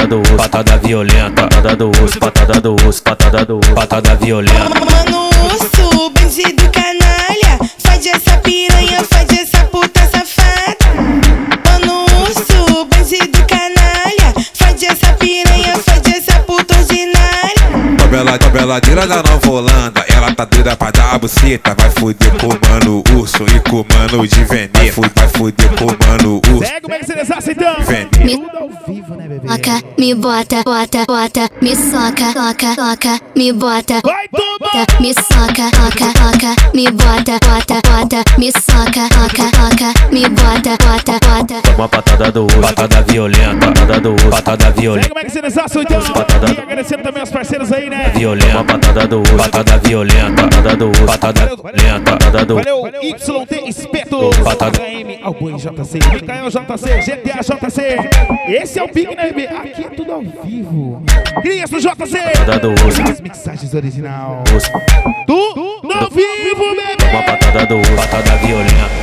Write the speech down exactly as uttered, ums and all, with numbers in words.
patada do urso, patada violenta, patada do urso, patada do urso, patada do urso, patada violenta. Mano, urso, bandido canalha, fode essa piranha, fode essa puta safada. Mano, urso, bandido canalha, fode essa piranha, fode essa puta ordinária. Tabela, tabeladeira da Nova Holanda, ela tá doida pra dar a buceta. Vai fuder com o mano urso e com o mano de veneno. Vai fuder, vai fuder com o mano urso. Segue o Mega Cerezaço então. Me, Tudo ao vivo, né, bebê? toca, me bota, bota, bota, me soca, toca, toca, me bota, Vai, toma! bota, me soca, toca, toca, me bota, bota, bota, me soca, toca, toca, me bota, bota, bota. Toma patada do urso, patada violenta, patada do urso, patada violenta. Segue o Mega Cerezaço então. Patada. E agradecendo também aos parceiros aí, né? Violenta, uma patada do urso, patada violenta, patada do urso, patada lenta, patada do urso. Valeu, Y T Espeto, Patada. H M, Alboi J C, Micael J C, G T A J C. Esse é o Big, né, bebê? Aqui é tudo ao vivo. Crias do J C. Patada do urso, As mixagens original. urso. Do, do ao vivo, bebê. Uma patada do urso, patada violenta.